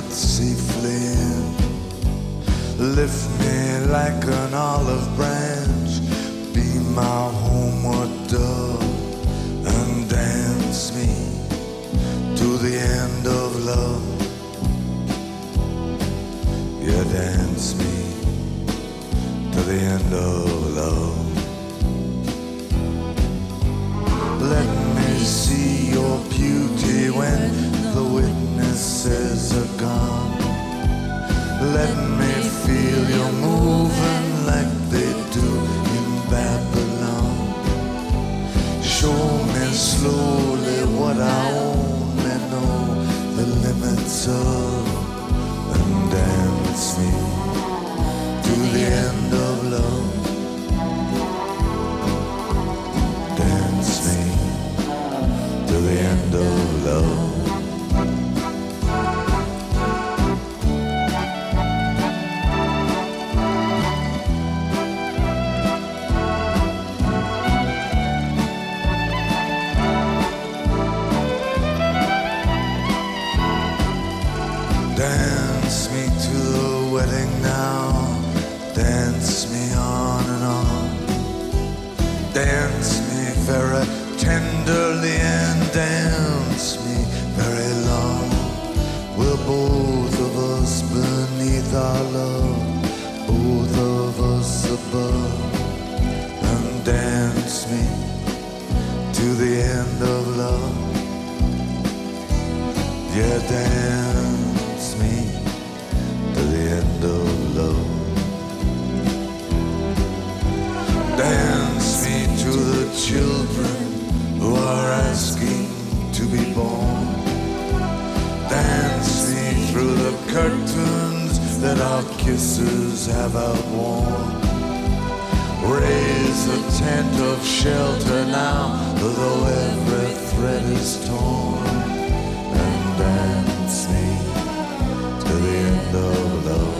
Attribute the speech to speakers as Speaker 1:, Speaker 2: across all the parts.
Speaker 1: gathered safely in. Lift me like an olive branch, be my homeward dove, and dance me to the end of love. Yeah, dance me to the end of love. Let me see your beauty when the witnesses are gone. Let me feel you moving like they do in Babylon. Show me slowly what I only know the limits of, and dance me to the end of love. Dance me to the end of love. Dance me to the wedding now, dance me on and on. Dance me very tenderly and dance me very long. We're both of us beneath our love, both of us above. And dance me to the end of love. Yeah, dance me to the end of love. Dance me to the children who are asking to be born. Dance me through the curtains that our kisses have outworn. Raise a tent of shelter now, though every thread is torn. And dance me to the end of love.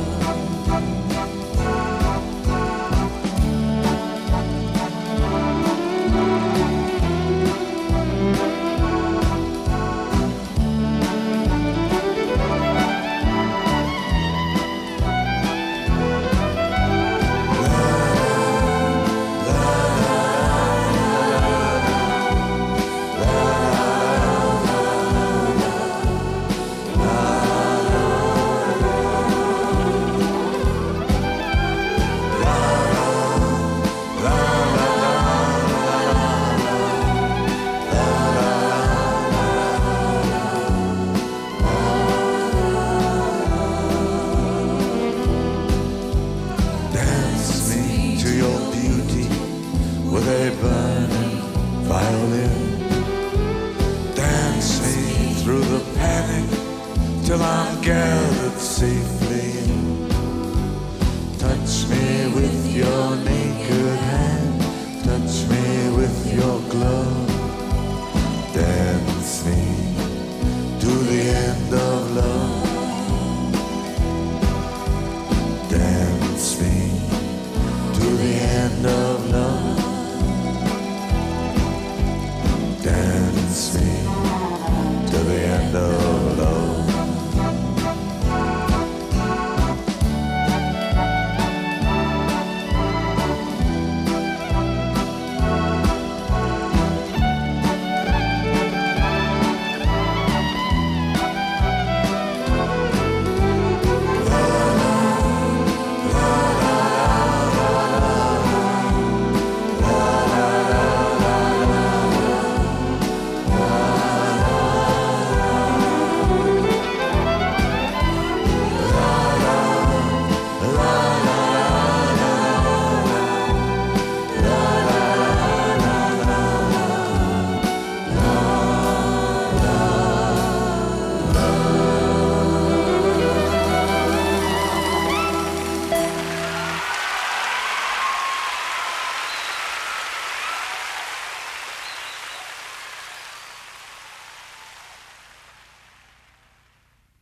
Speaker 1: With a burning violin, dance me through the panic till I'm gathered safely in. Touch me with your naked hand, touch me with your glove. Dance me to the end of love. Dance me to the end of